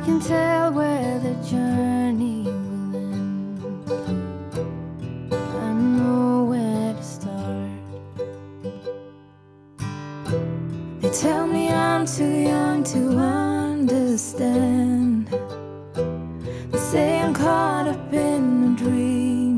can tell where the journey will end. I know where to start. They tell me I'm too young to understand. They say I'm caught up in a dream.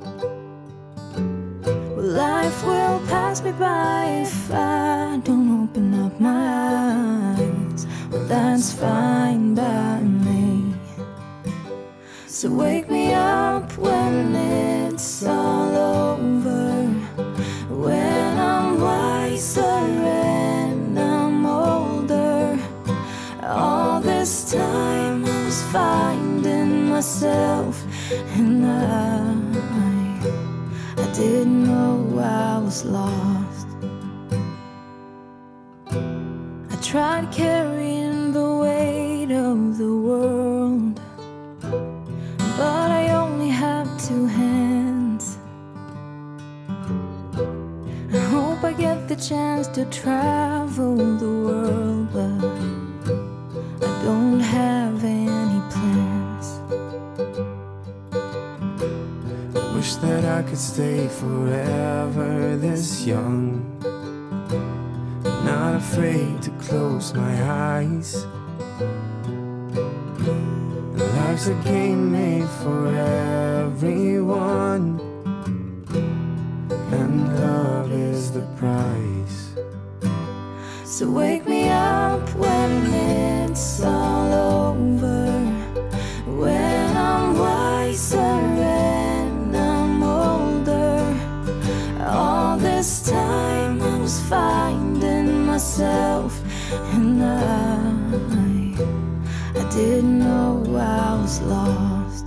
Well, life will pass me by if I don't open up my eyes. Well, that's fine by me. So wake me up when it's all over, when I'm wiser and I'm older. All this time I was finding myself, and I didn't know I was lost. I tried carrying the weight of the world, but I only have two hands. I hope I get the chance to travel the world, but I don't have any plans. I wish that I could stay forever this young, not afraid to close my eyes. Life's a game made for everyone, and love is the prize. So wake me up when it's all over, when I'm wiser and I'm older. All this time I was finding myself, and I didn't know I was lost.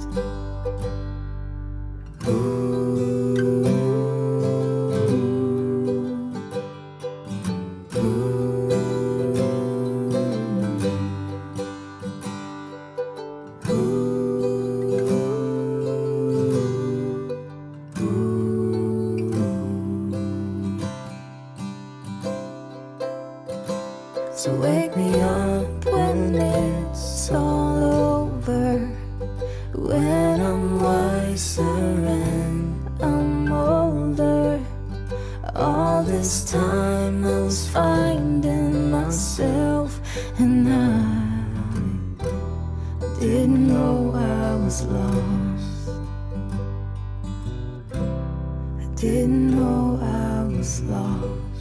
So wake me up when it's all over, when I'm wiser and I'm older. All this time I was finding myself, and I didn't know I was lost. I didn't know I was lost.